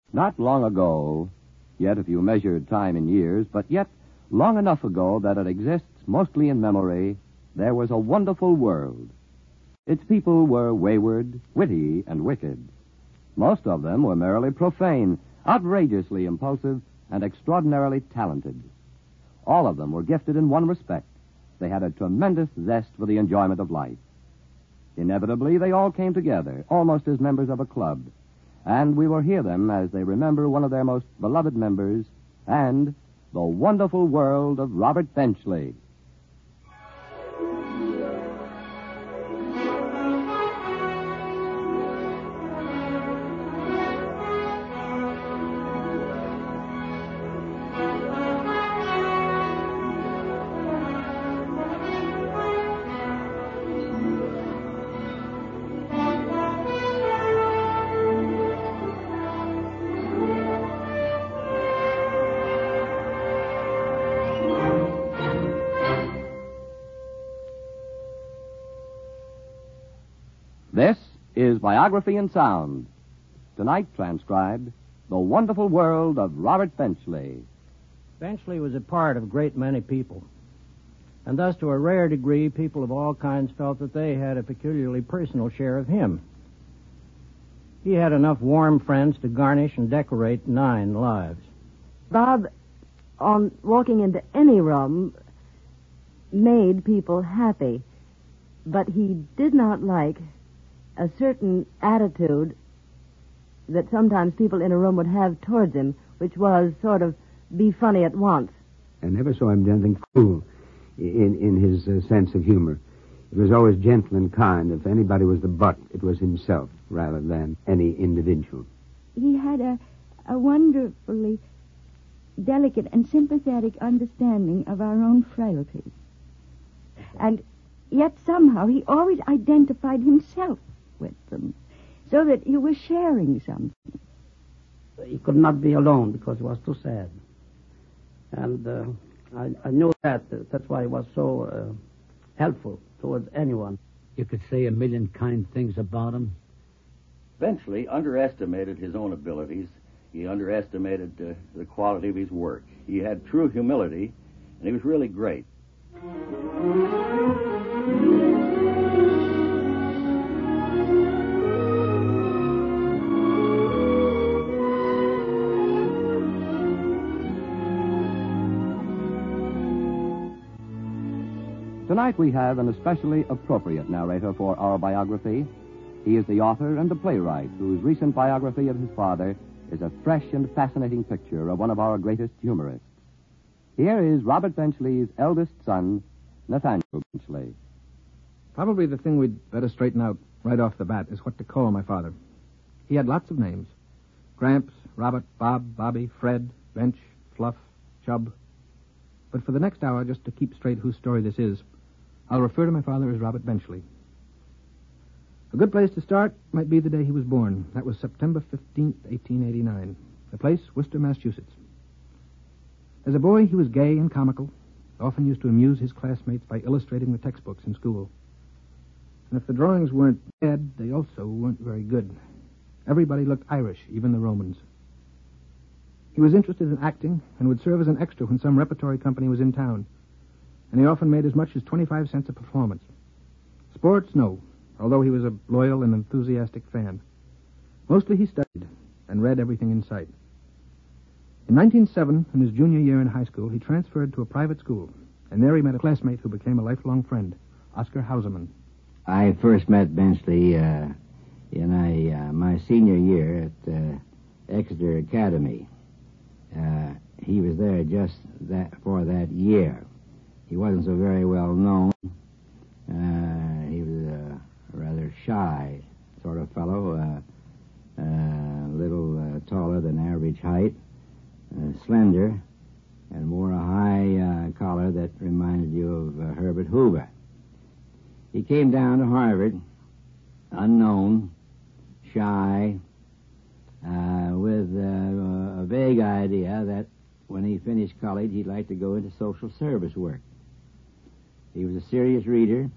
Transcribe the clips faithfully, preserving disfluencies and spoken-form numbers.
Not long ago, yet if you measured time in years, but yet long enough ago that it exists mostly in memory, there was a wonderful world. Its people were wayward, witty, and wicked. Most of them were merely profane, outrageously impulsive, and extraordinarily talented. All of them were gifted in one respect. They had a tremendous zest for the enjoyment of life. Inevitably, they all came together, almost as members of a club, and we will hear them as they remember one of their most beloved members and the wonderful world of Robert Benchley. This is Biography in Sound. Tonight transcribed, The Wonderful World of Robert Benchley. Benchley was a part of a great many people. And thus, to a rare degree, people of all kinds felt that they had a peculiarly personal share of him. He had enough warm friends to garnish and decorate nine lives. Bob, on walking into any room, made people happy. But he did not like a certain attitude that sometimes people in a room would have towards him, which was sort of be funny at once. I never saw him do anything cruel in, in his uh, sense of humor. It was always gentle and kind. If anybody was the butt, it was himself rather than any individual. He had a, a wonderfully delicate and sympathetic understanding of our own frailties. And yet somehow he always identified himself with them, so that you were sharing something. He could not be alone because he was too sad. And uh, I, I knew that. Uh, that's why he was so uh, helpful towards anyone. You could say a million kind things about him. Benchley underestimated his own abilities. He underestimated uh, the quality of his work. He had true humility, and he was really great. Tonight we have an especially appropriate narrator for our biography. He is the author and the playwright whose recent biography of his father is a fresh and fascinating picture of one of our greatest humorists. Here is Robert Benchley's eldest son, Nathaniel Benchley. Probably the thing we'd better straighten out right off the bat is what to call my father. He had lots of names. Gramps, Robert, Bob, Bobby, Fred, Bench, Fluff, Chub. But for the next hour, just to keep straight whose story this is, I'll refer to my father as Robert Benchley. A good place to start might be the day he was born. That was September fifteenth, eighteen eighty-nine. The place, Worcester, Massachusetts. As a boy, he was gay and comical, often used to amuse his classmates by illustrating the textbooks in school. And if the drawings weren't bad, they also weren't very good. Everybody looked Irish, even the Romans. He was interested in acting and would serve as an extra when some repertory company was in town. And he often made as much as twenty-five cents a performance. Sports, no, although he was a loyal and enthusiastic fan. Mostly he studied and read everything in sight. In nineteen oh seven, in his junior year in high school, he transferred to a private school, and there he met a classmate who became a lifelong friend, Oscar Hauserman. I first met Benchley uh, in a, uh, my senior year at uh, Exeter Academy. Uh, he was there just that for that year. He wasn't so very well known. Uh, he was a rather shy sort of fellow, uh, uh, a little uh, taller than average height, uh, slender, and wore a high uh, collar that reminded you of uh, Herbert Hoover. He came down to Harvard, unknown, shy, uh, with uh, a vague idea that when he finished college, he'd like to go into social service work. He was a serious reader.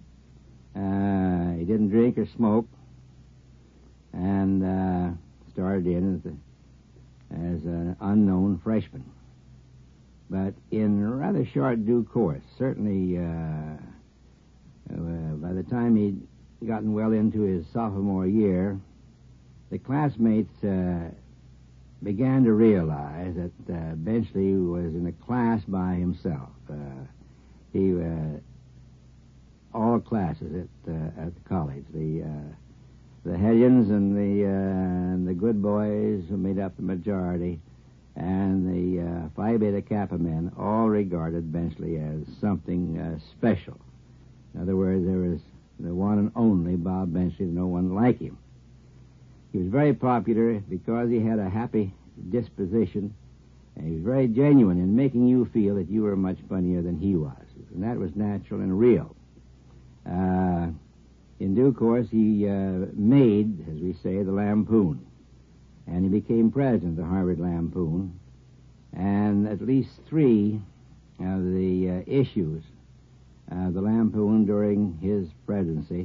Uh, he didn't drink or smoke, and uh, started in at the unknown freshman. But in rather short due course, certainly uh, uh, by the time he'd gotten well into his sophomore year, the classmates uh, began to realize that uh, Benchley was in a class by himself. Uh, he, uh, all classes at uh, at the college, the uh, the hellions and the uh, and the good boys who made up the majority, and the uh, Phi Beta Kappa men all regarded Benchley as something uh, special. In other words, there was the one and only Bob Benchley, no one like him. He was very popular because he had a happy disposition, and he was very genuine in making you feel that you were much funnier than he was. And that was natural and real. Uh, in due course, he uh, made, as we say, the Lampoon. And he became president of the Harvard Lampoon. And at least three of the uh, issues of the Lampoon during his presidency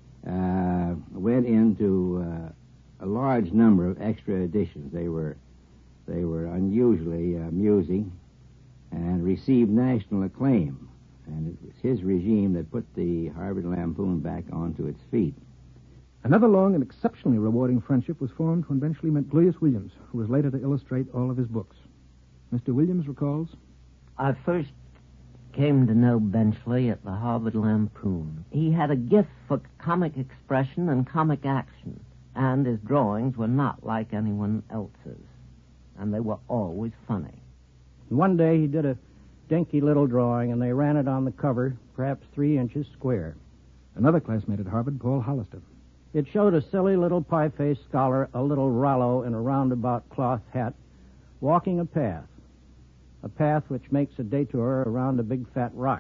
uh, went into uh, a large number of extra editions. They were they were unusually amusing and received national acclaim. And it was his regime that put the Harvard Lampoon back onto its feet. Another long and exceptionally rewarding friendship was formed when Benchley met Gluyas Williams, who was later to illustrate all of his books. Mister Williams recalls, I first came to know Benchley at the Harvard Lampoon. He had a gift for comic expression and comic action, and his drawings were not like anyone else's, and they were always funny. One day he did a dinky little drawing, and they ran it on the cover, perhaps three inches square. Another classmate at Harvard, Paul Hollister. It showed a silly little pie-faced scholar, a little Rollo in a roundabout cloth hat, walking a path, a path which makes a detour around a big fat rock.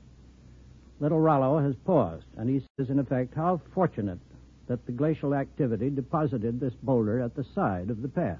Little Rollo has paused, and he says, in effect, how fortunate that the glacial activity deposited this boulder at the side of the path.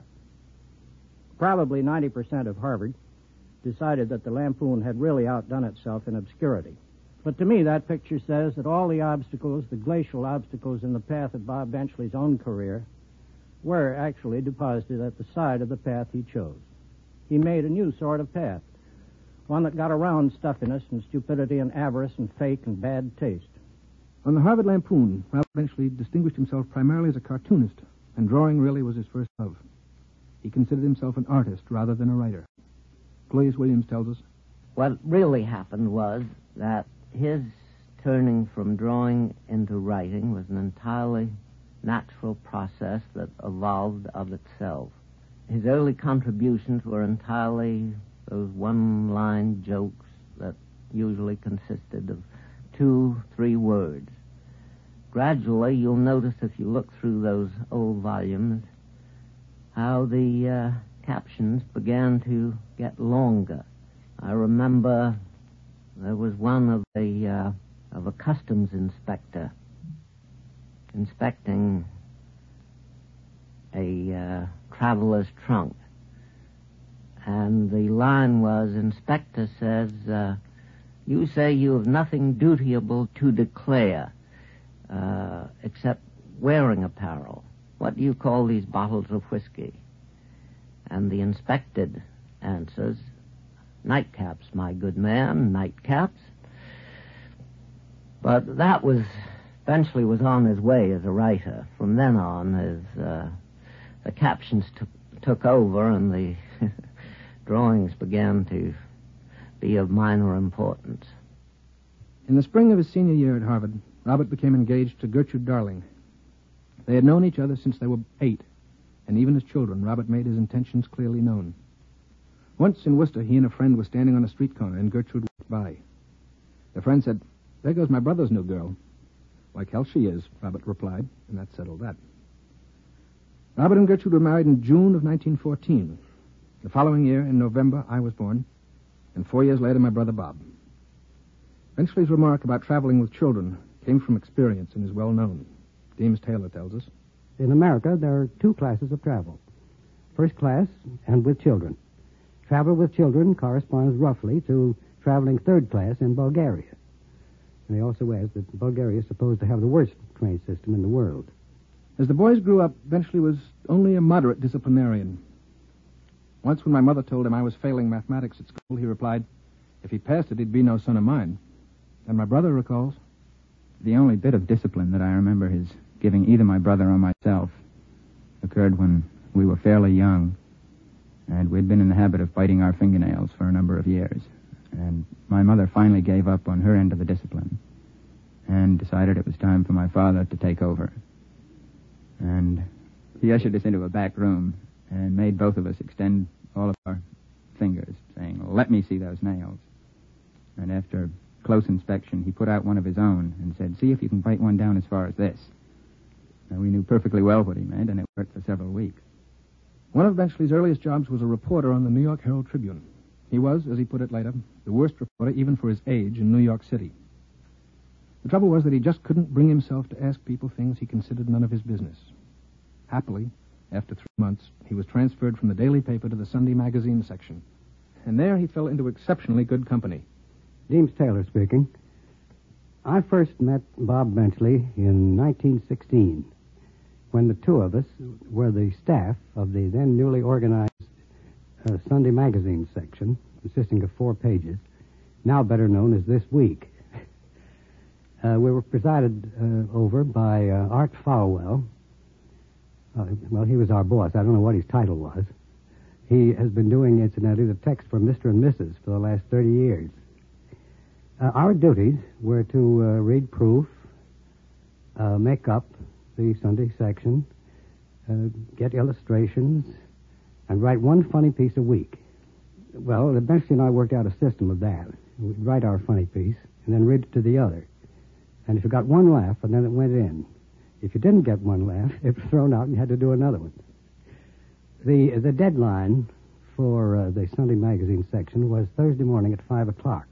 Probably ninety percent of Harvard decided that the Lampoon had really outdone itself in obscurity. But to me, that picture says that all the obstacles, the glacial obstacles in the path of Bob Benchley's own career, were actually deposited at the side of the path he chose. He made a new sort of path, one that got around stuffiness and stupidity and avarice and fake and bad taste. On the Harvard Lampoon, Ralph Benchley distinguished himself primarily as a cartoonist, and drawing really was his first love. He considered himself an artist rather than a writer. Gluyas Williams tells us, what really happened was that his turning from drawing into writing was an entirely natural process that evolved of itself. His early contributions were entirely those one-line jokes that usually consisted of two, three words. Gradually, you'll notice if you look through those old volumes how the uh, captions began to get longer. I remember there was one of the uh, of a customs inspector inspecting a uh, traveler's trunk, and the line was, Inspector says, uh, you say you have nothing dutiable to declare uh, except wearing apparel. What do you call these bottles of whiskey? And the inspected answers, nightcaps, my good man, nightcaps. But that was, Benchley was on his way as a writer. From then on, as uh, the captions t- took over and the drawings began to be of minor importance. In the spring of his senior year at Harvard, Robert became engaged to Gertrude Darling. They had known each other since they were eight, and even as children, Robert made his intentions clearly known. Once in Worcester, he and a friend were standing on a street corner, and Gertrude walked by. The friend said, there goes my brother's new girl. Like hell she is, Robert replied, and that settled that. Robert and Gertrude were married in June of nineteen fourteen. The following year, in November, I was born, and four years later, my brother Bob. Benchley's remark about traveling with children came from experience and is well known. Deems Taylor tells us. In America, there are two classes of travel. First class and with children. Travel with children corresponds roughly to traveling third class in Bulgaria. And he also adds that Bulgaria is supposed to have the worst train system in the world. As the boys grew up, Benchley was only a moderate disciplinarian. Once when my mother told him I was failing mathematics at school, he replied, if he passed it, he'd be no son of mine. And my brother recalls, the only bit of discipline that I remember his giving either my brother or myself occurred when we were fairly young, and we'd been in the habit of biting our fingernails for a number of years. And my mother finally gave up on her end of the discipline and decided it was time for my father to take over. And he ushered us into a back room and made both of us extend all of our fingers, saying, let me see those nails. And after close inspection, he put out one of his own and said, see if you can bite one down as far as this. Now, we knew perfectly well what he meant, and it worked for several weeks. One of Benchley's earliest jobs was a reporter on the New York Herald Tribune. He was, as he put it later, the worst reporter even for his age in New York City. The trouble was that he just couldn't bring himself to ask people things he considered none of his business. Happily, after three months, he was transferred from the daily paper to the Sunday magazine section. And there he fell into exceptionally good company. James Taylor speaking. I first met Bob Benchley in nineteen sixteen, when the two of us were the staff of the then newly organized uh, Sunday magazine section, consisting of four pages, now better known as This Week. Uh, we were presided uh, over by uh, Art Falwell. Uh, well, he was our boss. I don't know what his title was. He has been doing, incidentally, the text for Mister and Missus for the last thirty years. Uh, our duties were to uh, read proof, uh, make up the Sunday section, uh, get illustrations, and write one funny piece a week. Well, Benchley and I worked out a system of that. We'd write our funny piece and then read it to the other. And if you got one laugh, and then it went in. If you didn't get one laugh, it was thrown out and you had to do another one. The the deadline for uh, the Sunday magazine section was Thursday morning at five o'clock.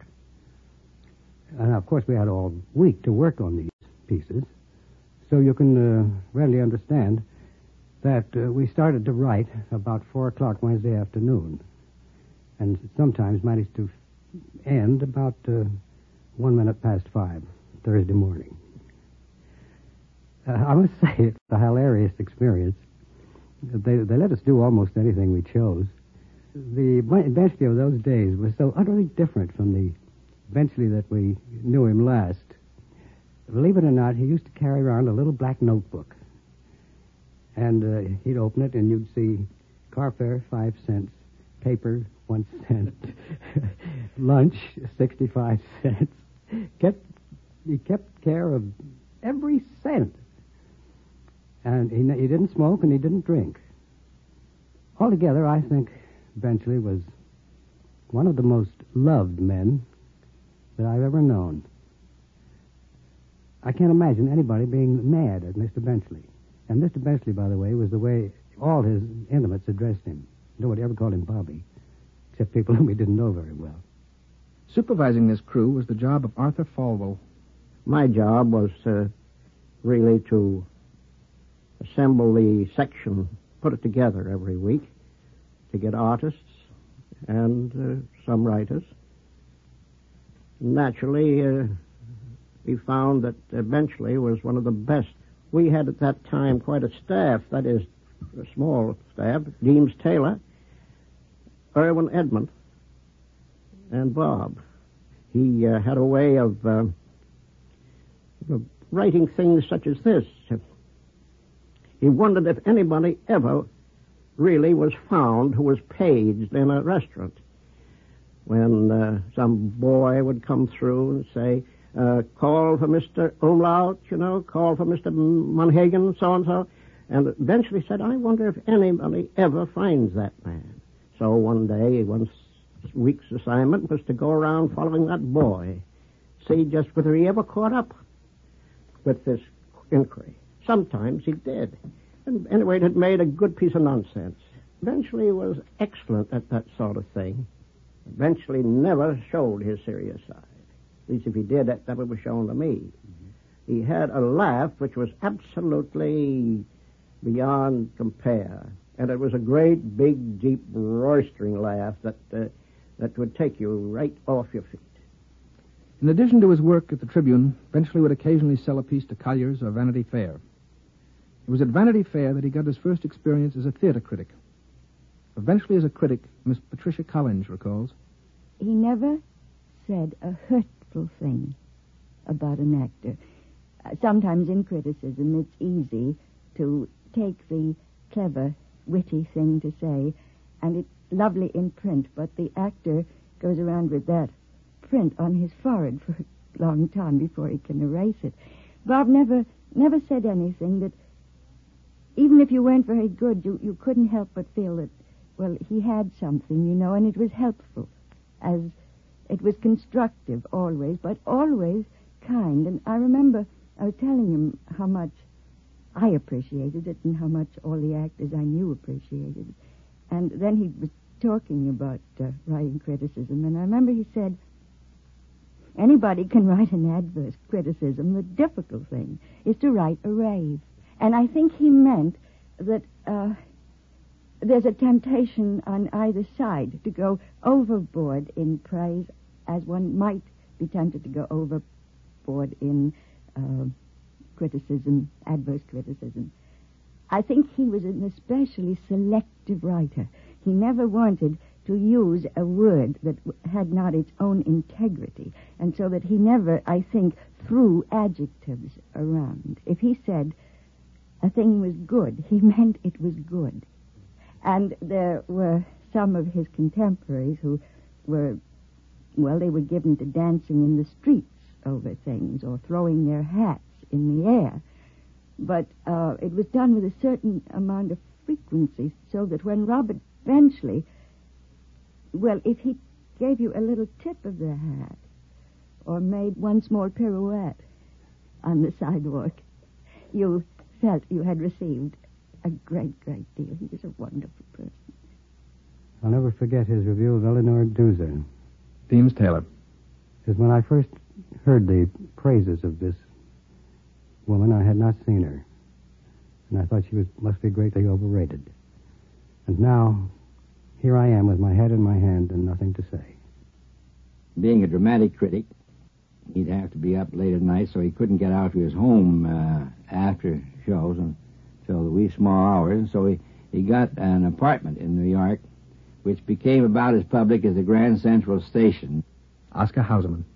And, of course, we had all week to work on these pieces. So you can uh, readily understand that uh, we started to write about four o'clock Wednesday afternoon. And sometimes managed to end about uh, one minute past five Thursday morning. Uh, I must say it's a hilarious experience. They, they let us do almost anything we chose. The Benchley of those days was so utterly different from the Benchley that we knew him last. Believe it or not, he used to carry around a little black notebook. And uh, he'd open it, and you'd see car fare, five cents, paper, one cent, lunch, sixty-five cents. Kept, he kept care of every cent. And he, he didn't smoke and he didn't drink. Altogether, I think Benchley was one of the most loved men that I've ever known. I can't imagine anybody being mad at Mister Benchley. And Mister Benchley, by the way, was the way all his intimates addressed him. Nobody ever called him Bobby, except people whom he didn't know very well. Supervising this crew was the job of Arthur Falwell. My job was uh, really to assemble the section, put it together every week, to get artists and uh, some writers. Naturally, uh, we found that uh, Benchley was one of the best. We had at that time quite a staff, that is, a small staff, James Taylor, Irwin Edmund, and Bob. He uh, had a way of, uh, of writing things such as this. He wondered if anybody ever really was found who was paged in a restaurant. When uh, some boy would come through and say, uh, call for Mister Umlaut, you know, call for Mister Monhagen, so-and-so. And eventually said, I wonder if anybody ever finds that man. So one day, one week's assignment was to go around following that boy, see just whether he ever caught up with this inquiry. Sometimes he did. And anyway, it had made a good piece of nonsense. Eventually, he was excellent at that sort of thing. Eventually never showed his serious side. At least if he did, that, that was shown to me. Mm-hmm. He had a laugh which was absolutely beyond compare. And it was a great, big, deep, roistering laugh that uh, that would take you right off your feet. In addition to his work at the Tribune, Benchley would occasionally sell a piece to Collier's or Vanity Fair. It was at Vanity Fair that he got his first experience as a theater critic. Eventually, as a critic, Miss Patricia Collins recalls, He never said a hurtful thing about an actor. Uh, sometimes in criticism, it's easy to take the clever, witty thing to say, and it's lovely in print, but the actor goes around with that print on his forehead for a long time before he can erase it. Bob never never said anything that, even if you weren't very good, you, you couldn't help but feel that, well, he had something, you know, and it was helpful, as it was constructive always, but always kind. And I remember I was telling him how much I appreciated it and how much all the actors I knew appreciated it. And then he was talking about uh, writing criticism, and I remember he said, anybody can write an adverse criticism. The difficult thing is to write a rave. And I think he meant that uh, there's a temptation on either side to go overboard in praise, as one might be tempted to go overboard in uh, criticism, adverse criticism. I think he was an especially selective writer. He never wanted to use a word that had not its own integrity, and so that he never, I think, threw adjectives around. If he said a thing was good, he meant it was good. And there were some of his contemporaries who were, well, they were given to dancing in the streets over things or throwing their hats in the air. But uh, it was done with a certain amount of frequency, so that when Robert Benchley, well, if he gave you a little tip of the hat or made one small pirouette on the sidewalk, you felt you had received a great, great deal. He was a wonderful person. I'll never forget his review of Eleanor Duse. Deems Taylor. Because when I first heard the praises of this woman, I had not seen her. And I thought she was must be greatly overrated. And now, here I am with my head in my hand and nothing to say. Being a dramatic critic, he'd have to be up late at night, so he couldn't get out to his home uh, after shows until the wee small hours. And so he, he got an apartment in New York, which became about as public as the Grand Central Station. Oscar Hauserman.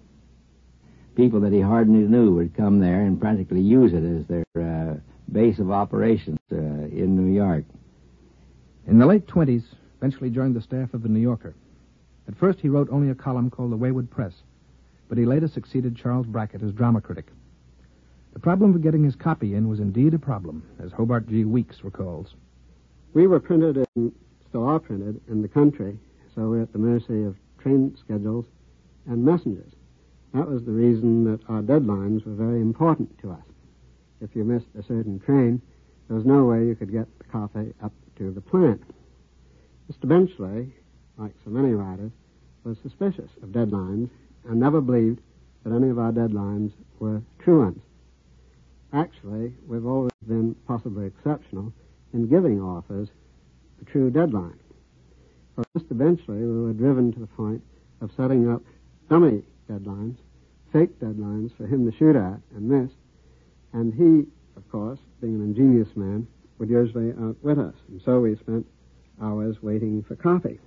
People that he hardly knew would come there and practically use it as their uh, base of operations uh, in New York. In the late twenties, Benchley joined the staff of The New Yorker. At first, he wrote only a column called The Wayward Press, but he later succeeded Charles Brackett as drama critic. The problem of getting his copy in was indeed a problem, as Hobart G. Weeks recalls. We were printed, in, still are printed, in the country, so we're at the mercy of train schedules and messengers. That was the reason that our deadlines were very important to us. If you missed a certain train, there was no way you could get the copy up to the plant. Mister Benchley, like so many writers, was suspicious of deadlines and never believed that any of our deadlines were true ones. Actually, we've always been possibly exceptional in giving authors a true deadline. For Mister Benchley, we were driven to the point of setting up dummy deadlines, fake deadlines for him to shoot at and miss, and he, of course, being an ingenious man, would usually outwit us, and so we spent hours waiting for copy.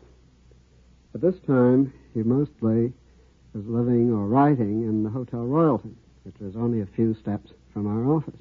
At this time, he mostly was living or writing in the Hotel Royalton, which was only a few steps from our office.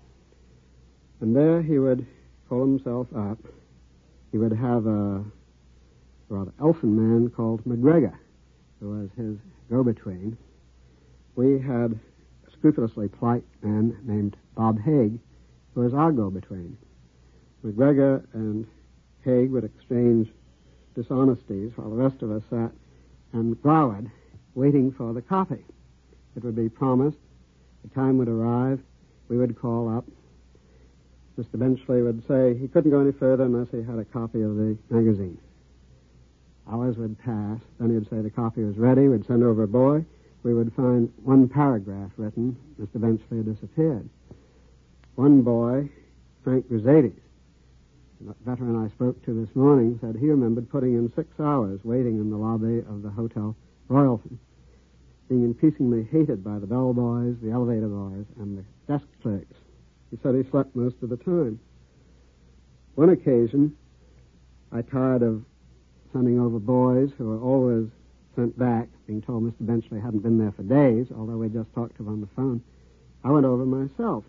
And there he would pull himself up. He would have a rather elfin man called McGregor, who was his go-between. We had a scrupulously polite man named Bob Haig, who was our go-between. McGregor and Haig would exchange dishonesties while the rest of us sat and glowered, waiting for the copy. It would be promised. The time would arrive. We would call up. Mister Benchley would say he couldn't go any further unless he had a copy of the magazine. Hours would pass. Then he'd say the copy was ready. We'd send over a boy. We would find one paragraph written. Mister Benchley had disappeared. One boy, Frank Grisades, the veteran I spoke to this morning, said he remembered putting in six hours waiting in the lobby of the Hotel Royalton, being increasingly hated by the bellboys, the elevator boys, and the desk clerks. He said he slept most of the time. One occasion, I tired of sending over boys who were always sent back, being told Mister Benchley hadn't been there for days, although we just talked to him on the phone. I went over myself.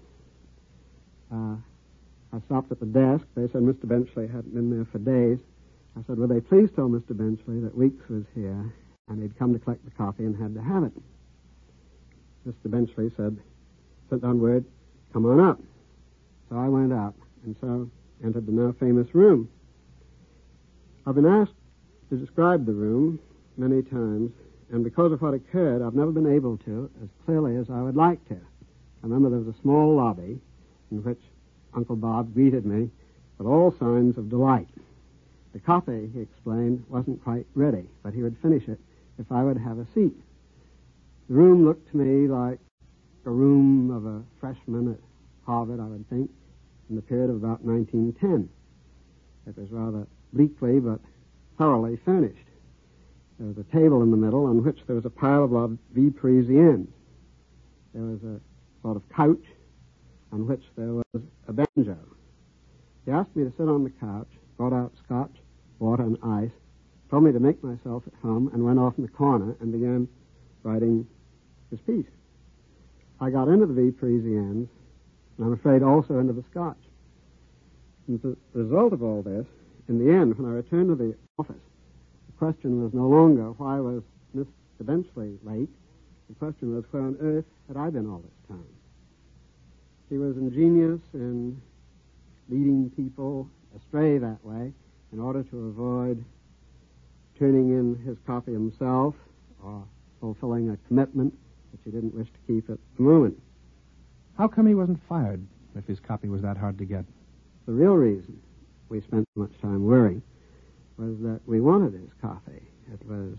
Uh, I stopped at the desk. They said Mister Benchley hadn't been there for days. I said, would they please tell Mister Benchley that Weeks was here and he'd come to collect the copy and had to have it. Mister Benchley said, sent on word, come on up. So I went up and so entered the now famous room. I've been asked to describe the room many times, and because of what occurred, I've never been able to as clearly as I would like to. I remember there was a small lobby in which Uncle Bob greeted me with all signs of delight. The copy, he explained, wasn't quite ready, but he would finish it if I would have a seat. The room looked to me like a room of a freshman at Harvard, I would think, in the period of about nineteen ten. It was rather bleakly but thoroughly furnished. There was a table in the middle on which there was a pile of La Vie Parisienne. There was a sort of couch on which there was a banjo. He asked me to sit on the couch, brought out scotch, water, and ice, told me to make myself at home, and went off in the corner and began writing his piece. I got into the Vie Parisiennes, and I'm afraid also into the scotch. And the result of all this, in the end, when I returned to the office, the question was no longer why was Mister Benchley late. The question was where on earth had I been all this time. He was ingenious in leading people astray that way in order to avoid turning in his copy himself or fulfilling a commitment which he didn't wish to keep at the moment. How come he wasn't fired if his copy was that hard to get? The real reason we spent so much time worrying was that we wanted his copy. It was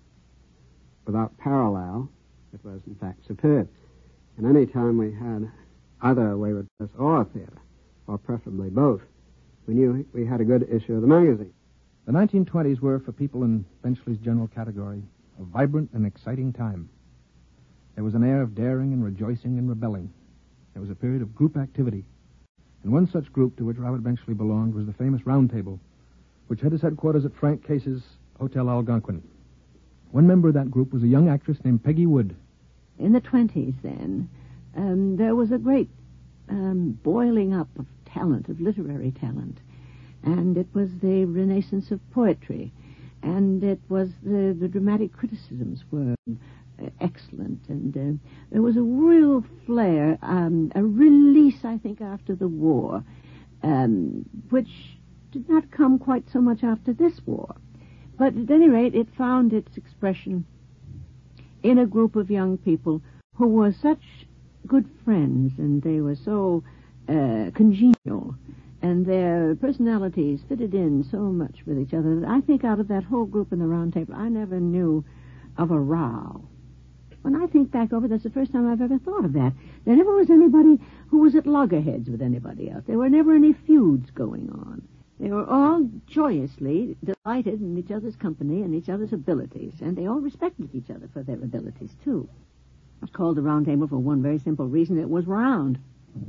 without parallel. It was, in fact, superb. And any time we had either Wayward Press or a theater, or preferably both, we knew we had a good issue of the magazine. The nineteen twenties were, for people in Benchley's general category, a vibrant and exciting time. There was an air of daring and rejoicing and rebelling. There was a period of group activity. And one such group to which Robert Benchley belonged was the famous Round Table, which had its headquarters at Frank Case's Hotel Algonquin. One member of that group was a young actress named Peggy Wood. In the twenties, then, um, there was a great um, boiling up of talent, of literary talent. And it was the renaissance of poetry. And it was the, the dramatic criticisms were uh, excellent. And uh, there was a real flair, um, a release, I think, after the war, um, which did not come quite so much after this war. But at any rate, it found its expression in a group of young people who were such good friends, and they were so uh, congenial, and their personalities fitted in so much with each other that I think out of that whole group in the Round Table, I never knew of a row. When I think back over, that's the first time I've ever thought of that. There never was anybody who was at loggerheads with anybody else. There were never any feuds going on. They were all joyously delighted in each other's company and each other's abilities, and they all respected each other for their abilities, too. It was called the Round Table for one very simple reason. It was round.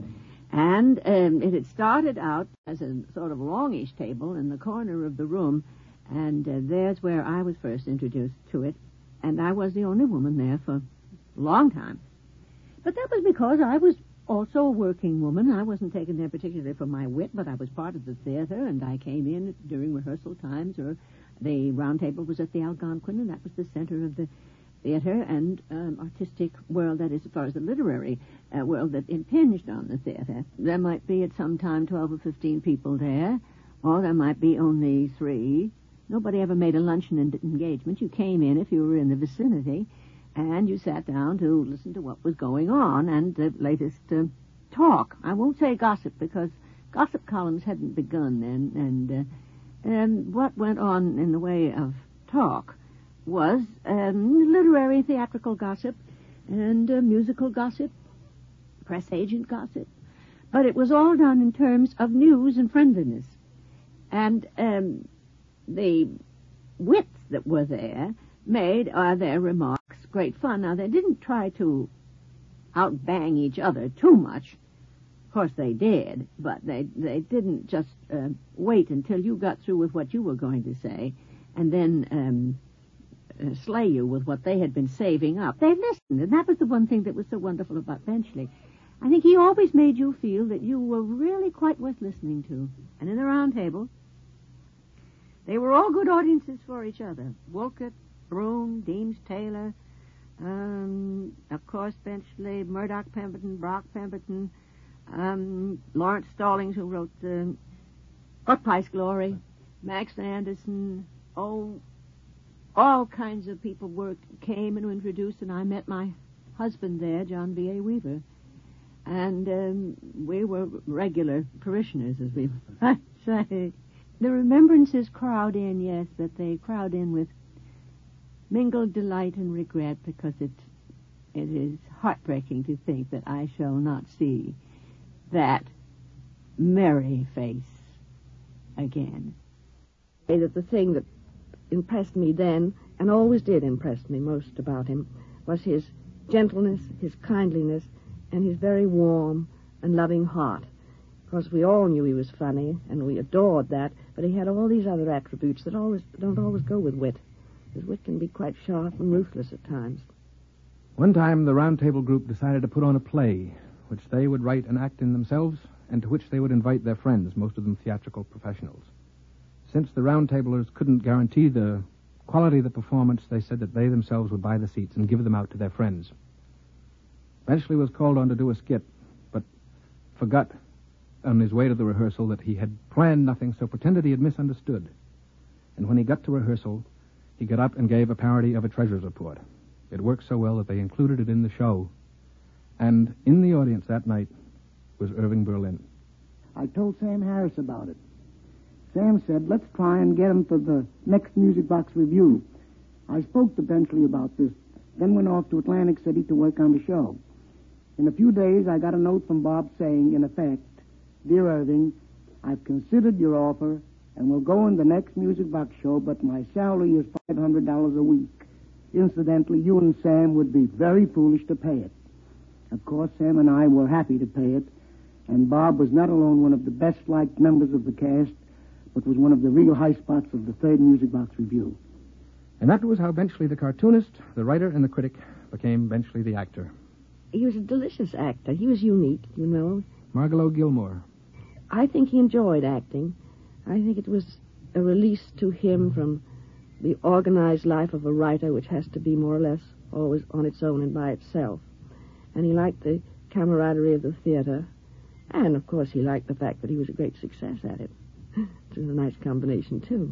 And um, it had started out as a sort of longish table in the corner of the room, and uh, there's where I was first introduced to it, and I was the only woman there for a long time. But that was because I was also a working woman. I wasn't taken there particularly for my wit, but I was part of the theater, and I came in during rehearsal times, or the Round Table was at the Algonquin, and that was the center of the theater and um, artistic world, that is, as far as the literary uh, world that impinged on the theater. There might be at some time twelve or fifteen people there, or there might be only three. Nobody ever made a luncheon engagement. You came in if you were in the vicinity, and you sat down to listen to what was going on and the latest uh, talk. I won't say gossip, because gossip columns hadn't begun then, and, uh, and what went on in the way of talk was um, literary theatrical gossip and uh, musical gossip, press agent gossip. But it was all done in terms of news and friendliness. And um, the wits that were there made uh, their remarks great fun. Now, they didn't try to outbang each other too much, Of course, they did, but they they didn't just uh, wait until you got through with what you were going to say and then um, uh, slay you with what they had been saving up. They listened, and that was the one thing that was so wonderful about Benchley. I think he always made you feel that you were really quite worth listening to. And in the round table, they were all good audiences for each other. Wolcott, Broome, Deems Taylor, um, of course, Benchley, Murdoch Pemberton, Brock Pemberton, um, Lawrence Stallings, who wrote uh, What Price Glory, Max Anderson, oh, all kinds of people worked, came and introduced, and I met my husband there, John B A. Weaver. And um, we were regular parishioners, as we might say. The remembrances crowd in, yes, but they crowd in with mingled delight and regret, because it it is heartbreaking to think that I shall not see that merry face again. That the thing that impressed me then, and always did impress me most about him, was his gentleness, his kindliness, and his very warm and loving heart. Of course, we all knew he was funny, and we adored that, but he had all these other attributes that always don't always go with wit. His wit can be quite sharp and ruthless at times. One time, the Round Table group decided to put on a play, which they would write and act in themselves, and to which they would invite their friends, most of them theatrical professionals. Since the Round Tablers couldn't guarantee the quality of the performance, they said that they themselves would buy the seats and give them out to their friends. Benchley was called on to do a skit, but forgot on his way to the rehearsal that he had planned nothing, so pretended he had misunderstood. And when he got to rehearsal, he got up and gave a parody of a treasurer's report. It worked so well that they included it in the show. And in the audience that night was Irving Berlin. I told Sam Harris about it. Sam said, let's try and get him for the next Music Box review. I spoke to Benchley about this, then went off to Atlantic City to work on the show. In a few days, I got a note from Bob saying, in effect, Dear Irving, I've considered your offer and will go in the next Music Box show, but my salary is five hundred dollars a week. Incidentally, you and Sam would be very foolish to pay it. Of course, Sam and I were happy to pay it, and Bob was not alone one of the best-liked members of the cast, but was one of the real high spots of the third Music Box review. And that was how Benchley the cartoonist, the writer, and the critic became Benchley the actor. He was a delicious actor. He was unique, you know. Margalo Gilmore. I think he enjoyed acting. I think it was a release to him from the organized life of a writer, which has to be more or less always on its own and by itself. And he liked the camaraderie of the theater. And, of course, he liked the fact that he was a great success at it. It was a nice combination, too.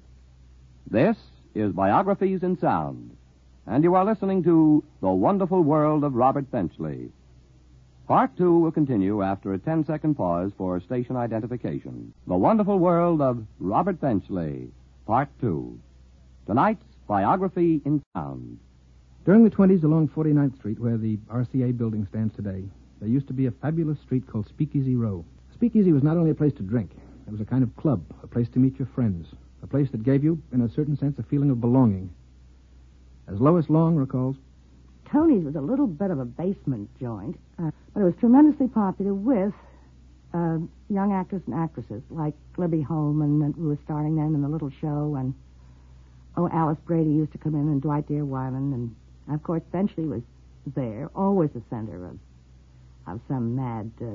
This is Biographies in Sound, and you are listening to The Wonderful World of Robert Benchley. Part two will continue after a ten-second pause for station identification. The Wonderful World of Robert Benchley, Part two. Tonight's Biography in Sound. During the twenties along forty-ninth Street, where the R C A building stands today, there used to be a fabulous street called Speakeasy Row. Speakeasy was not only a place to drink. It was a kind of club, a place to meet your friends, a place that gave you, in a certain sense, a feeling of belonging. As Lois Long recalls, Tony's was a little bit of a basement joint, uh, but it was tremendously popular with uh, young actors and actresses like Libby Holman, who was starring then in the little show, and oh, Alice Brady used to come in, and Dwight Deere Wyman, and of course Benchley was there, always the center of of some mad uh,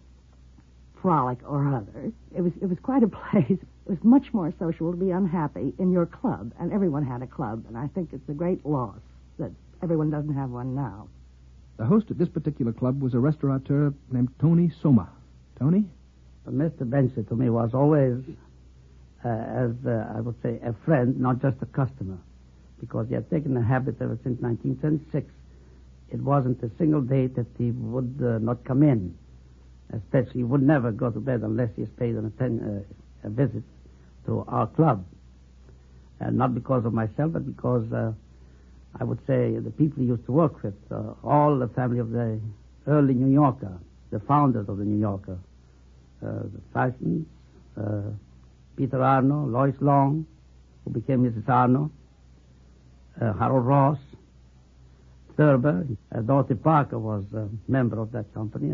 frolic or other. It was it was quite a place. It was much more social to be unhappy in your club, and everyone had a club, and I think it's a great loss that everyone doesn't have one now. the host at this particular club was a restaurateur named Tony Soma. Tony? Uh, Mister Benchley to me was always, uh, as uh, I would say, a friend, not just a customer, because he had taken the habit ever since nineteen seventy-six. It wasn't a single day that he would uh, not come in. Especially, he would never go to bed unless he has paid an atten- uh, a visit to our club. And not because of myself, but because uh, I would say the people he used to work with, uh, all the family of the early New Yorker, the founders of the New Yorker, uh, the Fashions, uh, Peter Arno, Lois Long, who became Missus Arno, uh, Harold Ross, Thurber, uh, Dorothy Parker was a member of that company, and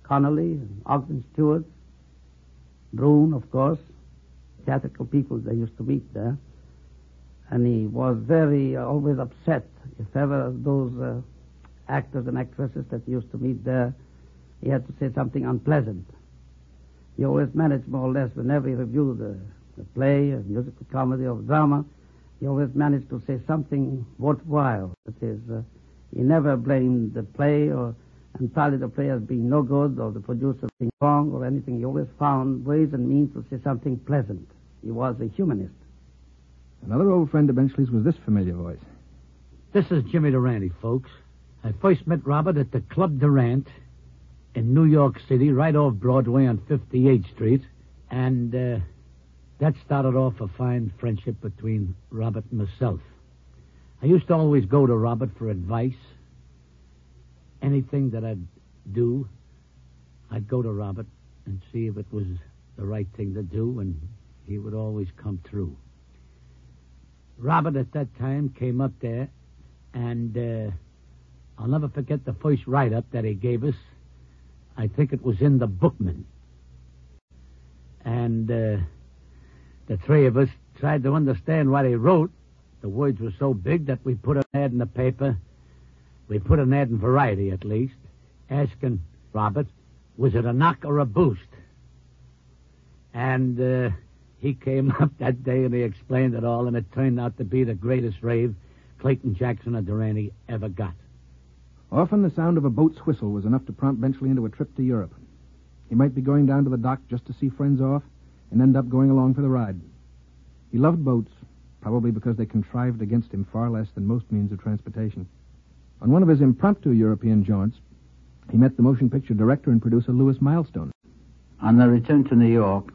Connolly, and Ogden Stewart, Brune, of course, theatrical people they used to meet there. And he was very uh, always upset if ever those uh, actors and actresses that he used to meet there, he had to say something unpleasant. He always managed more or less whenever he reviewed a, a play, a musical comedy or drama, he always managed to say something worthwhile. That is, uh, he never blamed the play or entirely the play as being no good or the producer being wrong or anything. He always found ways and means to say something pleasant. He was a humanist. Another old friend of Benchley's was this familiar voice. This is Jimmy Durante, folks. I first met Robert at the Club Durant in New York City, right off Broadway on fifty-eighth Street. And uh, that started off a fine friendship between Robert and myself. I used to always go to Robert for advice. Anything that I'd do, I'd go to Robert and see if it was the right thing to do, and he would always come through. Robert at that time came up there, and uh, I'll never forget the first write-up that he gave us. I think it was in the Bookman. And uh, the three of us tried to understand what he wrote. The words were so big that we put an ad in the paper. We put an ad in Variety, at least, asking Robert, was it a knock or a boost? And uh, he came up that day and he explained it all, and it turned out to be the greatest rave Clayton Jackson or Durante ever got. Often the sound of a boat's whistle was enough to prompt Benchley into a trip to Europe. He might be going down to the dock just to see friends off and end up going along for the ride. He loved boats, probably because they contrived against him far less than most means of transportation. On one of his impromptu European jaunts, he met the motion picture director and producer Louis Milestone. On the return to New York,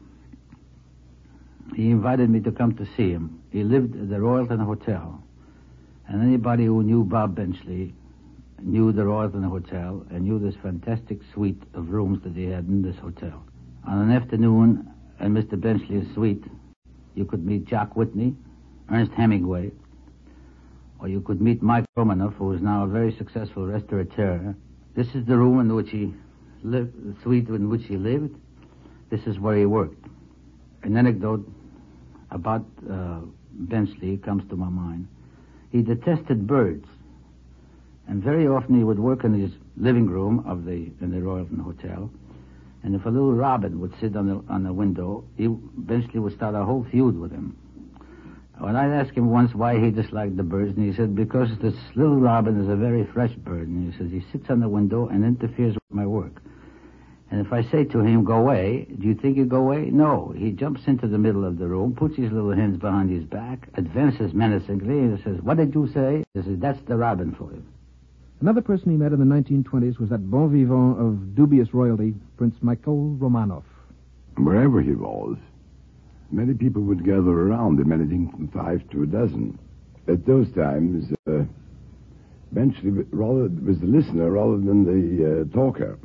he invited me to come to see him. He lived at the Royalton Hotel, and anybody who knew Bob Benchley knew the Royalton Hotel and knew this fantastic suite of rooms that he had in this hotel. On an afternoon in Mister Benchley's suite, you could meet Jock Whitney, Ernest Hemingway, or you could meet Mike Romanoff, who is now a very successful restaurateur. This is the room in which he lived, the suite in which he lived. This is where he worked. An anecdote about uh, Benchley comes to my mind. He detested birds, and very often he would work in his living room of the in the Royalton Hotel. And if a little robin would sit on the on the window, he, Benchley would start a whole feud with him. When I asked him once why he disliked the birds, and he said, because this little robin is a very fresh bird. And he says, he sits on the window and interferes with my work. And if I say to him, go away, do you think he'd go away? No. He jumps into the middle of the room, puts his little hands behind his back, advances menacingly, and says, what did you say? He says, that's the robin for you. Another person he met in the nineteen twenties was that bon vivant of dubious royalty, Prince Michael Romanoff. Wherever he was, many people would gather around him, anything from five to a dozen. At those times, uh, Benchley rather was the listener rather than the uh, talker.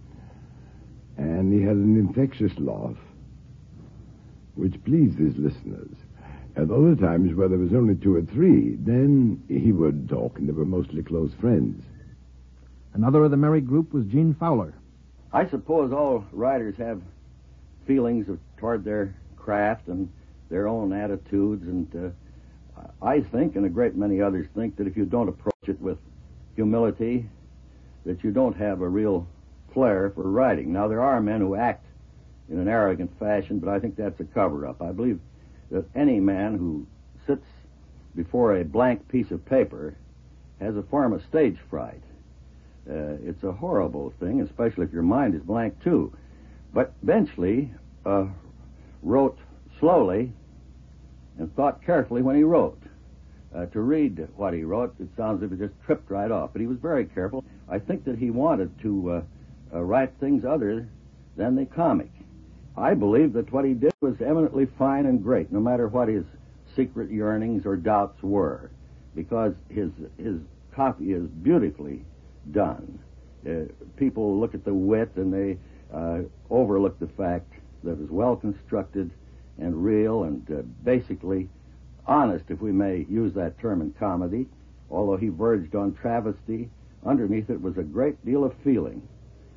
And he had an infectious laugh, which pleased his listeners. At other times, where there was only two or three, then he would talk, and they were mostly close friends. Another of the merry group was Gene Fowler. I suppose all writers have feelings of, toward their craft and their own attitudes, and uh, I think, and a great many others think, that if you don't approach it with humility, that you don't have a real flair for writing. Now, there are men who act in an arrogant fashion, but I think that's a cover-up. I believe that any man who sits before a blank piece of paper has a form of stage fright. Uh, it's a horrible thing, especially if your mind is blank, too. But Benchley uh, wrote slowly and thought carefully when he wrote. Uh, to read what he wrote, it sounds as if he just tripped right off. But he was very careful. I think that he wanted to uh, uh, write things other than the comic. I believe that what he did was eminently fine and great, no matter what his secret yearnings or doubts were, because his his copy is beautifully done. Uh, people look at the wit and they uh, overlook the fact that it was well constructed and real and uh, basically honest, if we may use that term in comedy. Although he verged on travesty, underneath it was a great deal of feeling.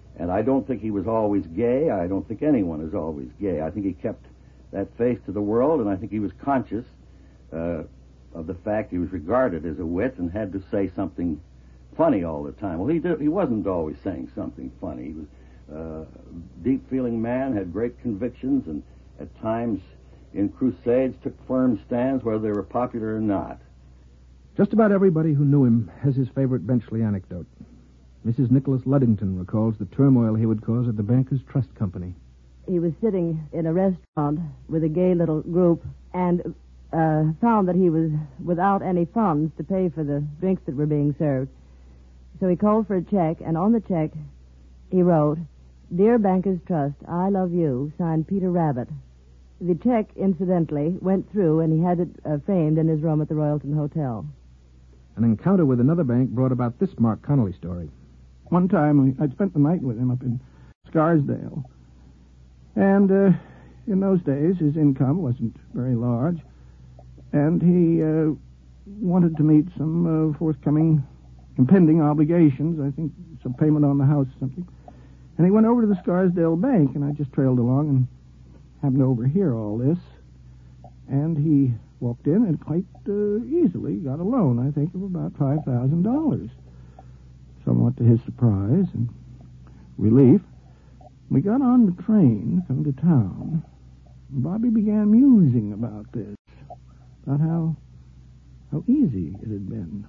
And I don't think he was always gay. I don't think anyone is always gay. I think he kept that face to the world, and I think he was conscious uh, of the fact he was regarded as a wit and had to say something funny all the time. Well, he did, he wasn't always saying something funny. He was uh, a deep-feeling man, had great convictions, and at times in crusades took firm stands whether they were popular or not. Just about everybody who knew him has his favorite Benchley anecdote. Missus Nicholas Luddington recalls the turmoil he would cause at the Bankers Trust Company. He was sitting in a restaurant with a gay little group and uh, found that he was without any funds to pay for the drinks that were being served. So he called for a check, and on the check he wrote, "Dear Bankers Trust, I love you," signed Peter Rabbit. The check, incidentally, went through, and he had it uh, framed in his room at the Royalton Hotel. An encounter with another bank brought about this Mark Connolly story. One time, I'd spent the night with him up in Scarsdale. And uh, in those days, his income wasn't very large. And he uh, wanted to meet some uh, forthcoming impending obligations, I think some payment on the house or something. And he went over to the Scarsdale Bank, and I just trailed along and happened to overhear all this. And he walked in and quite uh, easily got a loan, I think, of about five thousand dollars. Somewhat to his surprise and relief. We got on the train, come to town, and Bobby began musing about this, about how how easy it had been.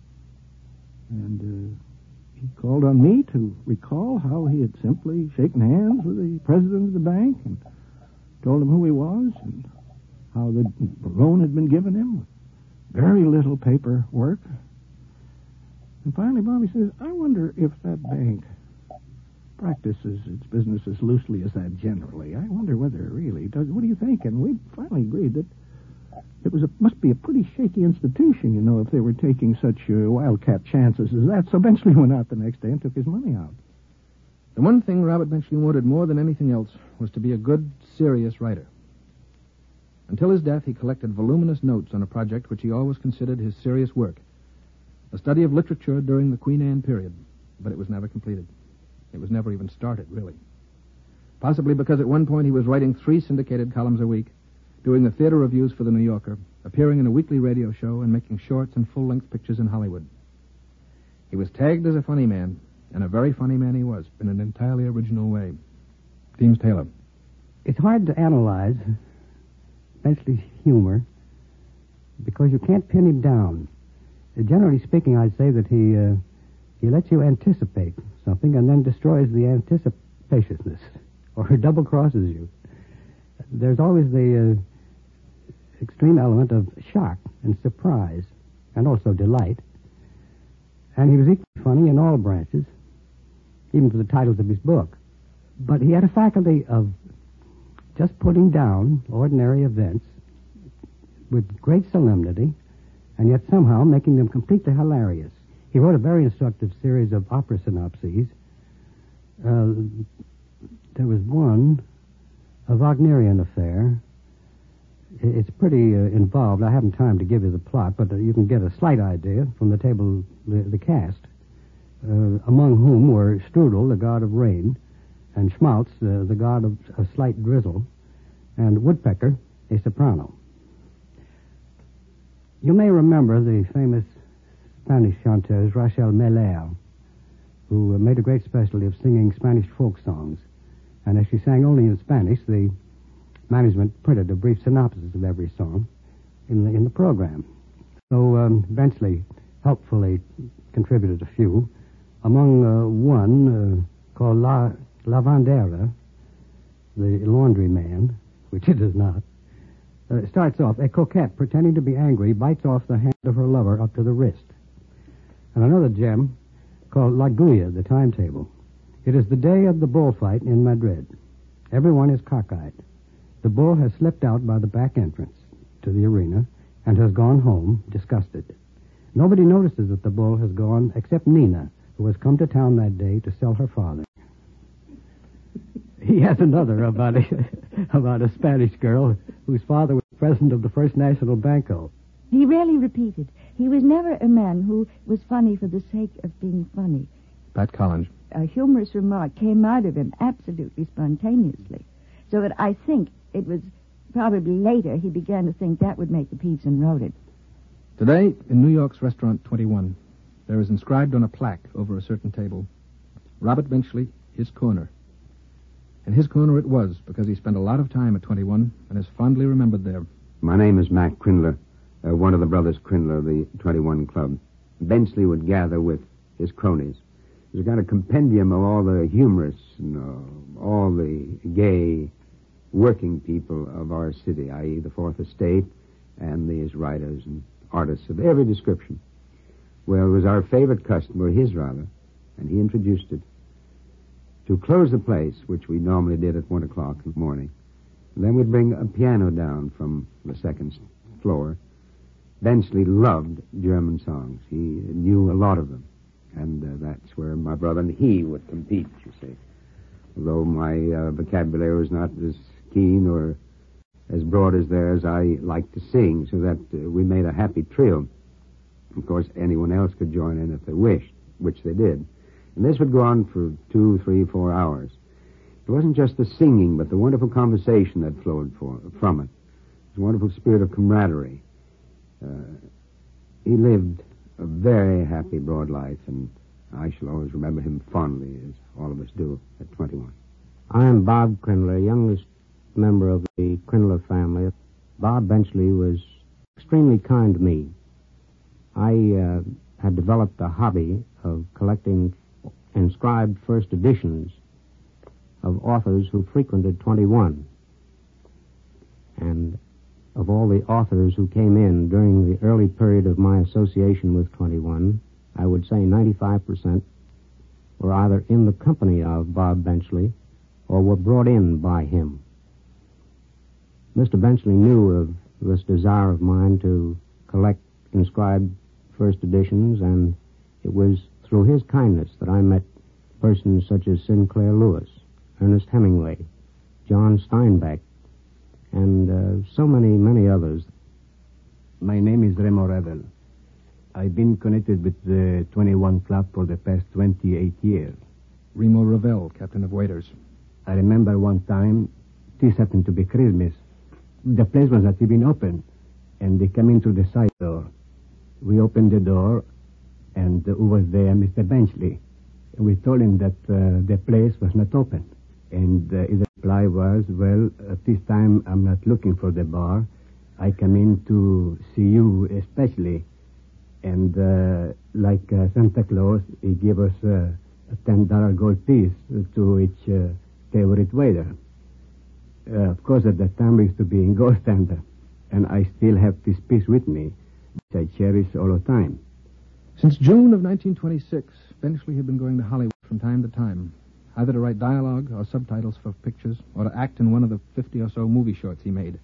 And uh, he called on me to recall how he had simply shaken hands with the president of the bank and told him who he was and how the loan had been given him. Very little paperwork. And finally, Bobby says, I wonder if that bank practices its business as loosely as that generally. I wonder whether it really does. What do you think? And we finally agreed that it was a, must be a pretty shaky institution, you know, if they were taking such uh, wildcat chances as that. So Benchley went out the next day and took his money out. The one thing Robert Benchley wanted more than anything else was to be a good, serious writer. Until his death, he collected voluminous notes on a project which he always considered his serious work, a study of literature during the Queen Anne period, but it was never completed. It was never even started, really. Possibly because at one point he was writing three syndicated columns a week, doing the theater reviews for the New Yorker, appearing in a weekly radio show, and making shorts and full-length pictures in Hollywood. He was tagged as a funny man, and a very funny man he was, in an entirely original way. Deems Taylor. It's hard to analyze Benchley's humor because you can't pin him down. Uh, generally speaking, I'd say that he uh, he lets you anticipate something and then destroys the anticipatiousness, or double crosses you. There's always the uh, extreme element of shock and surprise, and also delight. And he was equally funny in all branches, even for the titles of his book. But he had a faculty of just putting down ordinary events with great solemnity, and yet somehow making them completely hilarious. He wrote a very instructive series of opera synopses. Uh, there was one, a Wagnerian affair. It's pretty uh, involved. I haven't time to give you the plot, but uh, you can get a slight idea from the table, the, the cast, uh, among whom were Strudel, the god of rain, and Schmaltz, uh, the god of a slight drizzle, and Woodpecker, a soprano. You may remember the famous Spanish chanteuse Rachel Meller, who uh, made a great specialty of singing Spanish folk songs. And as she sang only in Spanish, the management printed a brief synopsis of every song in the, in the program. So um, Benchley helpfully contributed a few. Among uh, one uh, called La Lavandera, the laundry man, which it is not, uh, starts off, a coquette pretending to be angry bites off the hand of her lover up to the wrist. And another gem called La Guia, the timetable. It is the day of the bullfight in Madrid. Everyone is cockeyed. The bull has slipped out by the back entrance to the arena and has gone home disgusted. Nobody notices that the bull has gone except Nina, who has come to town that day to sell her father. He has another about a, about a Spanish girl whose father was president of the First National Banco. He rarely repeated. He was never a man who was funny for the sake of being funny. Pat Collins. a humorous remark came out of him absolutely spontaneously. So that I think it was probably later he began to think that would make the piece and wrote it. Today, in New York's Restaurant twenty-one, there is inscribed on a plaque over a certain table, Robert Benchley, His Corner. And his corner it was, because he spent a lot of time at twenty-one and is fondly remembered there. My name is Mac Crindler, uh, one of the brothers Crindler of the twenty-one Club. Benchley would gather with his cronies. He's got a compendium of all the humorists and uh, all the gay working people of our city, that is the Fourth Estate, and these writers and artists of every description. Well, it was our favorite customer, his rather, and he introduced it. To close the place, which we normally did at one o'clock in the morning, and then we'd bring a piano down from the second floor. Benchley loved German songs. He knew a lot of them, and uh, that's where my brother and he would compete, you see. Although my uh, vocabulary was not as keen or as broad as theirs, I liked to sing, so that uh, we made a happy trio. Of course, anyone else could join in if they wished, which they did. And this would go on for two, three, four hours. It wasn't just the singing, but the wonderful conversation that flowed for, from it. It was a wonderful spirit of camaraderie. Uh, he lived a very happy, broad life, and I shall always remember him fondly, as all of us do at twenty-one. I am Bob Crindler, youngest member of the Crindler family. Bob Benchley was extremely kind to me. I uh, had developed a hobby of collecting inscribed first editions of authors who frequented twenty-one. And of all the authors who came in during the early period of my association with twenty-one, I would say ninety-five percent were either in the company of Bob Benchley or were brought in by him. Mister Benchley knew of this desire of mine to collect inscribed first editions, and it was through his kindness that I met persons such as Sinclair Lewis, Ernest Hemingway, John Steinbeck, and uh, so many, many others. My name is Remo Revel. I've been connected with the twenty-one Club for the past twenty-eight years. Remo Revel, captain of waiters. I remember one time, this happened to be Christmas. The place was not even open, and they came in through the side door. We opened the door, and who was there? Mister Benchley. We told him that uh, the place was not open. And uh, his reply was, well, at this time I'm not looking for the bar. I come in to see you especially. And uh, like uh, Santa Claus, he gave us uh, a ten dollar gold piece to each uh, favorite waiter. Uh, of course, at that time we used to be in Gold Standard. And I still have this piece with me, which I cherish all the time. Since June of nineteen twenty-six, Benchley had been going to Hollywood from time to time, either to write dialogue or subtitles for pictures, or to act in one of the fifty or so movie shorts he made.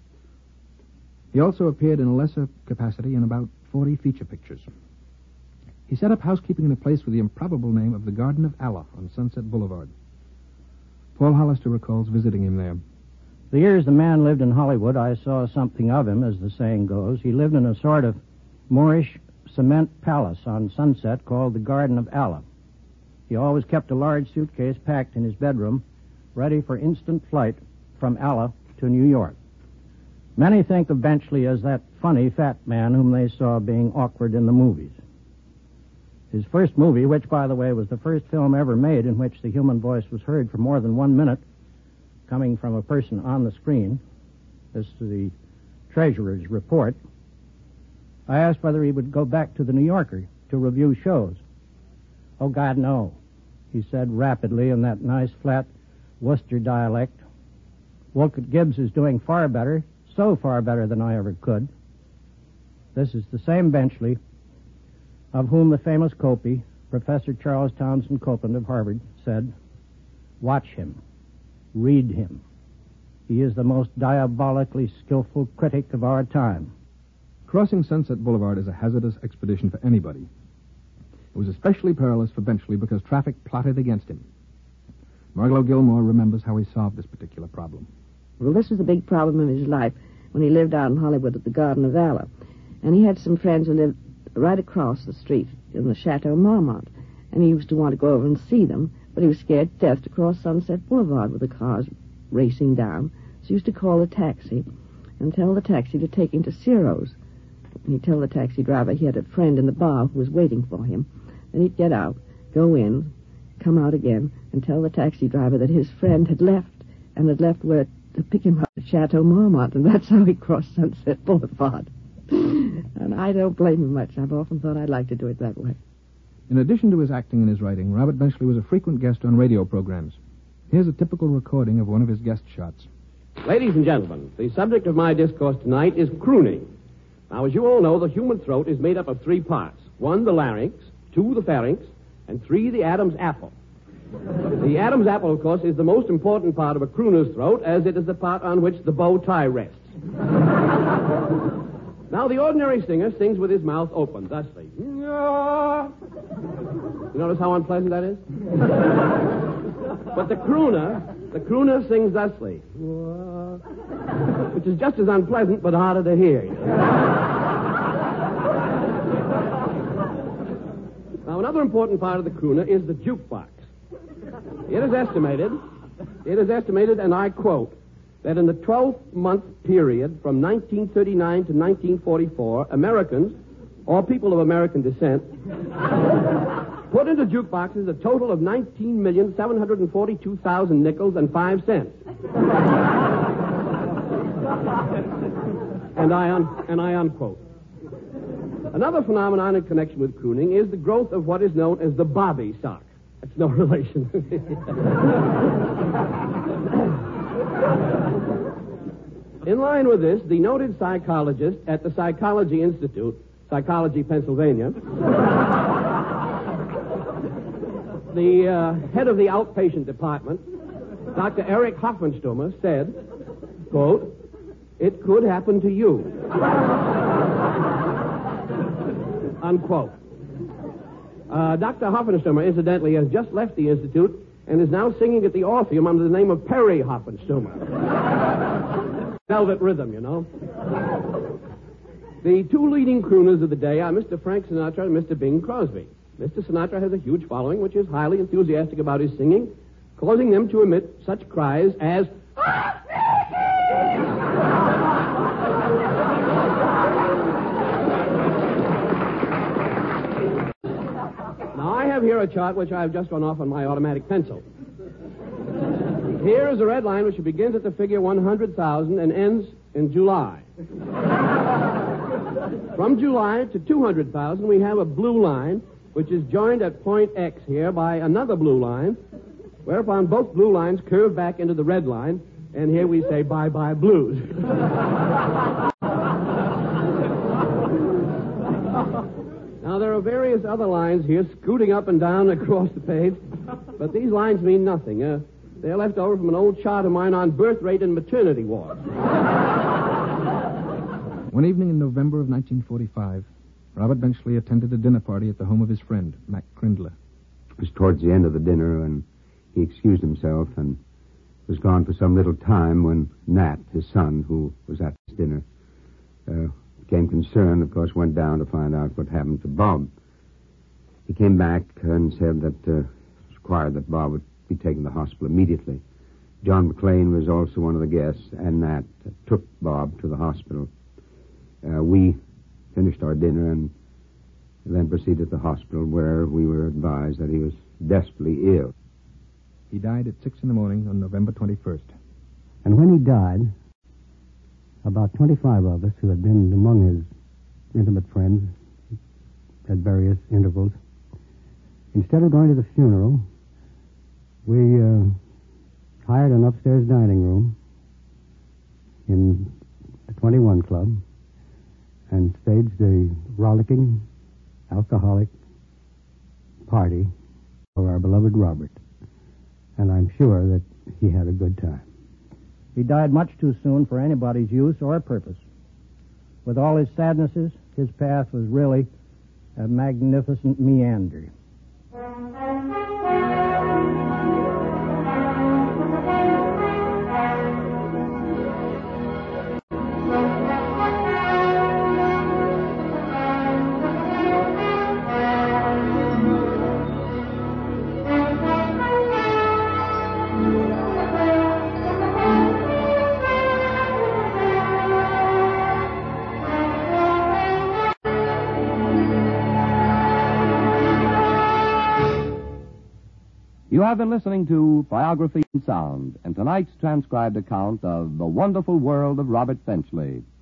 He also appeared in a lesser capacity in about forty feature pictures. He set up housekeeping in a place with the improbable name of the Garden of Allah on Sunset Boulevard. Paul Hollister recalls visiting him there. The years the man lived in Hollywood, I saw something of him, as the saying goes. He lived in a sort of Moorish cement palace on Sunset called the Garden of Allah. He always kept a large suitcase packed in his bedroom, ready for instant flight from Allah to New York. Many think of Benchley as that funny fat man whom they saw being awkward in the movies. His first movie, which, by the way, was the first film ever made in which the human voice was heard for more than one minute, coming from a person on the screen, this is the treasurer's report, I asked whether he would go back to the New Yorker to review shows. Oh, God, no, he said rapidly in that nice, flat Worcester dialect. Wolcott Gibbs is doing far better, so far better than I ever could. This is the same Benchley of whom the famous Copy, Professor Charles Townsend Copeland of Harvard, said, watch him, read him. He is the most diabolically skillful critic of our time. Crossing Sunset Boulevard is a hazardous expedition for anybody. It was especially perilous for Benchley because traffic plotted against him. Margalo Gilmore remembers how he solved this particular problem. Well, this was a big problem of his life when he lived out in Hollywood at the Garden of Allah. And he had some friends who lived right across the street in the Chateau Marmont. And he used to want to go over and see them, but he was scared to death to cross Sunset Boulevard with the cars racing down. So he used to call a taxi and tell the taxi to take him to Ciro's. And he'd tell the taxi driver he had a friend in the bar who was waiting for him. Then he'd get out, go in, come out again, and tell the taxi driver that his friend had left, and had left where to pick him up at Chateau Marmont, and that's how he crossed Sunset Boulevard. And I don't blame him much. I've often thought I'd like to do it that way. In addition to his acting and his writing, Robert Benchley was a frequent guest on radio programs. Here's a typical recording of one of his guest shots. Ladies and gentlemen, the subject of my discourse tonight is crooning. Now, as you all know, the human throat is made up of three parts. One, the larynx, two, the pharynx, and three, the Adam's apple. The Adam's apple, of course, is the most important part of a crooner's throat, as it is the part on which the bow tie rests. Now, the ordinary singer sings with his mouth open, thusly. You notice how unpleasant that is? But the crooner, the crooner sings thusly, which is just as unpleasant but harder to hear. Now, another important part of the crooner is the jukebox. It is estimated, it is estimated, and I quote, that in the twelve-month period from nineteen thirty-nine to nineteen forty-four, Americans, or people of American descent, put into jukeboxes a total of nineteen million seven hundred forty-two thousand nickels and five cents. and I un- and I unquote. Another phenomenon in connection with crooning is the growth of what is known as the bobby sock. It's no relation. In line with this, the noted psychologist at the Psychology Institute, Psychology, Pennsylvania, the uh, head of the outpatient department, Doctor Eric Hoffenstummer, said, quote, "It could happen to you." Unquote. Uh, Doctor Hoffenstummer, incidentally, has just left the Institute and is now singing at the Orpheum under the name of Perry Hoffenstummer. Velvet rhythm, you know. The two leading crooners of the day are Mister Frank Sinatra and Mister Bing Crosby. Mister Sinatra has a huge following, which is highly enthusiastic about his singing, causing them to emit such cries as... Now, I have here a chart which I have just run off on my automatic pencil. Here is a red line which begins at the figure one hundred thousand and ends in July. From July to two hundred thousand, we have a blue line, which is joined at point X here by another blue line, whereupon both blue lines curve back into the red line, and here we say bye-bye blues. Now, there are various other lines here scooting up and down across the page, but these lines mean nothing. Uh, they're left over from an old chart of mine on birth rate and maternity wards. One evening in November of nineteen forty-five, Robert Benchley attended a dinner party at the home of his friend, Mac Crindler. It was towards the end of the dinner, and he excused himself and was gone for some little time when Nat, his son, who was at this dinner, uh, became concerned, of course, went down to find out what happened to Bob. He came back and said that uh, it was required that Bob would be taken to the hospital immediately. John McLean was also one of the guests, and Nat took Bob to the hospital. Uh, we finished our dinner and then proceeded to the hospital, where we were advised that he was desperately ill. He died at six in the morning on November twenty-first. And when he died, about twenty-five of us who had been among his intimate friends at various intervals, instead of going to the funeral, we uh, hired an upstairs dining room in the twenty-one Club and staged a rollicking, alcoholic party for our beloved Robert. And I'm sure that he had a good time. He died much too soon for anybody's use or purpose. With all his sadnesses, his path was really a magnificent meander. You have been listening to Biography in Sound, and tonight's transcribed account of the wonderful world of Robert Benchley.